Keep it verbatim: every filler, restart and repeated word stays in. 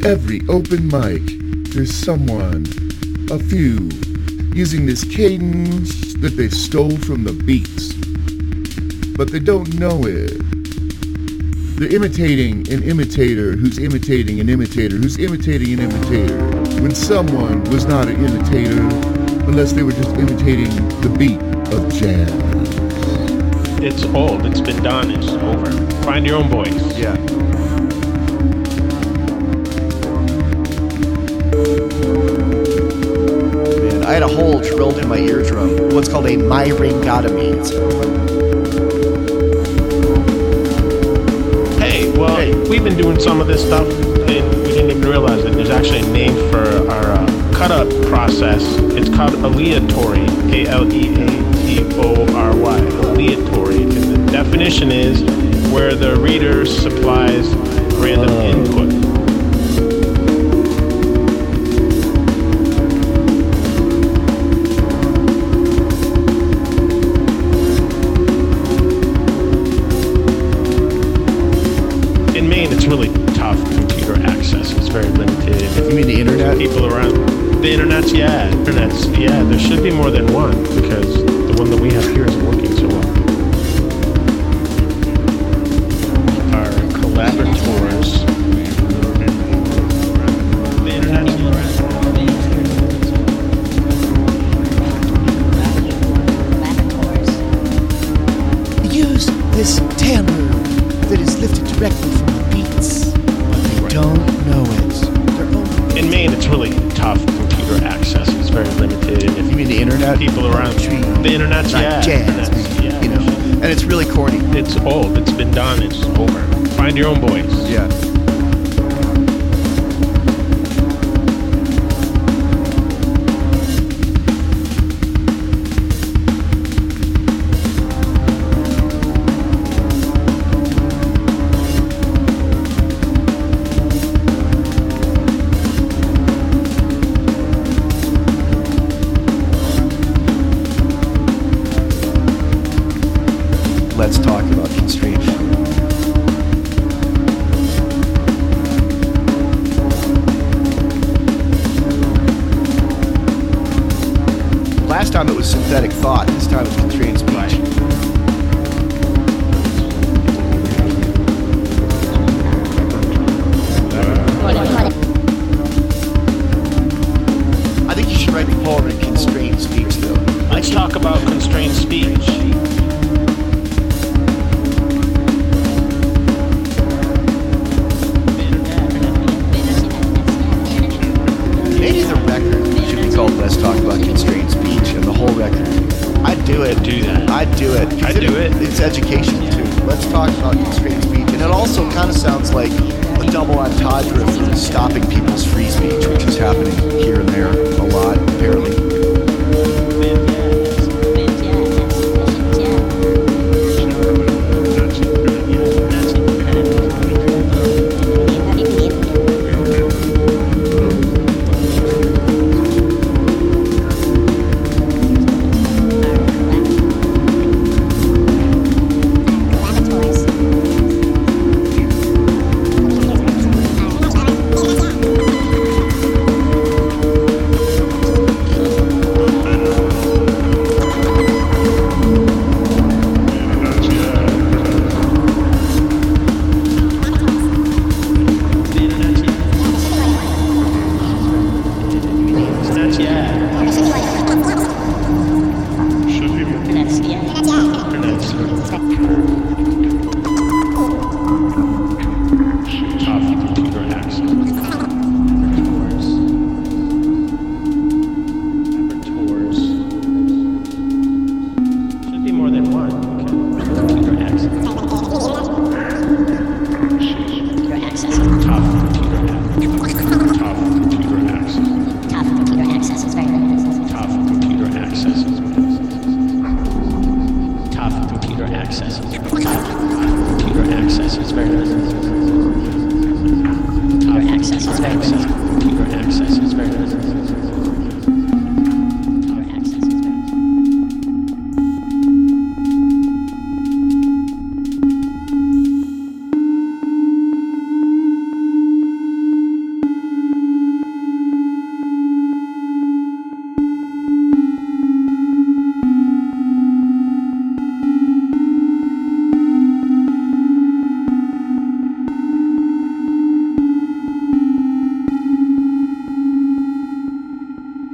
every open mic, there's someone, a few, using this cadence that they stole from the beats. But they don't know it. They're imitating an imitator who's imitating an imitator who's imitating an imitator when someone was not an imitator unless they were just imitating the beat of jazz. It's old, it's been done, it's over. Find your own voice. Yeah. Man, I had a hole drilled in my eardrum. What's called a myringotomy. Hey, well, hey. We've been doing some of this stuff and we didn't even realize it. There's actually a name for our uh, cut-up process. It's called aleatory. A L E A T O R Y. Aleatory. And the definition is where the reader supplies random uh. input. It's really tough computer access. It's very limited. You mean the internet? People around the internet's yeah, internet's yeah. There should be more than one because the one that we have here isn't working so well. Our collaborators. The internet's use this timbre that is lifted directly from the beats, but they don't know it. In Maine, it's really tough computer access. It's very limited. If you mean the internet? People around the internet's like yeah, jazz, internet's, yeah, you know, and it's really corny. It's old. It's been done. It's over. Find your own voice. Yeah. Let's talk about constraint. Last time it was synthetic thought, this time it's constrained speech. I think you should write a poem in constrained speech, though. Let's talk about constrained speech. Let's talk about constrained speech and the whole record. I'd do it. Do that. I'd do it. I'd do it. It's education too. Let's talk about constrained speech. And it also kind of sounds like a double entendre for stopping people's free speech, which is happening here and there.